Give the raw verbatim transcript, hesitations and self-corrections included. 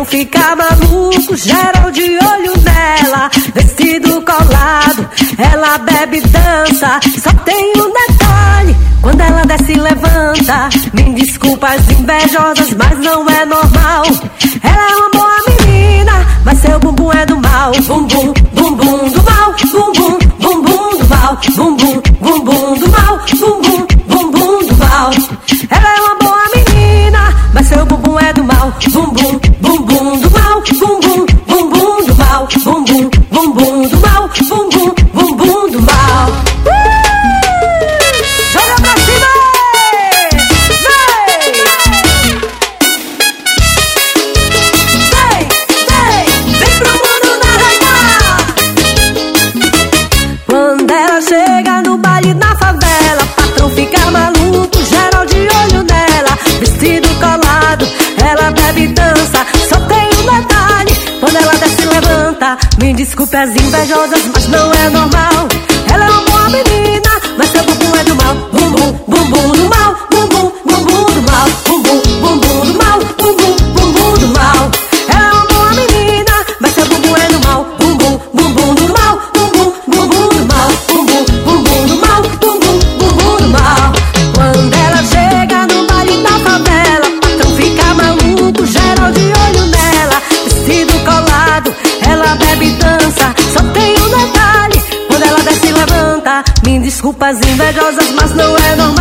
ficar maluco, geral de olho nela. Vestido colado, ela bebe e dança. Só tem um detalhe, quando ela desce e levanta. Me desculpa as invejosas, mas não é normal. Ela é uma boa menina, mas seu bumbum é do mal. Bumbum, bumbum do mal. Bumbum, bumbum do mal. Bumbum, bumbum do mal. Bumbum, bumbum do mal. Ela é uma boa menina, mas seu bumbum é do mal. Bumbum, bumbum do mal. Bumbum, bumbum do mal. Bumbum, bumbum do mal. Bumbum, bumbum do mal. Uh! Joga pra cima! Vem! Vem, vem! Vem pro mundo navegar! Quando ela chega no baile na favela, patrão fica maluco, geral de olho nela. Vestido colado, ela bebe e dança. Só tem um detalhe, quando ela desce e levanta. Me desculpe as invejosas, mas não é normal. Ela é uma boa menina, mas seu bumbum é do mal. Bumbum, bumbum do mal. Bumbum, bumbum do mal. Bumbum, bumbum do mal. Bumbum, bumbum do mal. Ela é uma boa menina, mas seu bumbum é do mal. Bumbum, bumbum do mal. Bumbum, bumbum do mal. Bumbum, bumbum do mal. Bumbum, bumbum do mal. Quando ela chega no baile da favela, patrão fica maluco, geral de olho nela. Vestido colado, ela bebe e dança. Só tem um detalhe, quando ela desce e levanta. Me desculpa as invejosas, mas não é normal.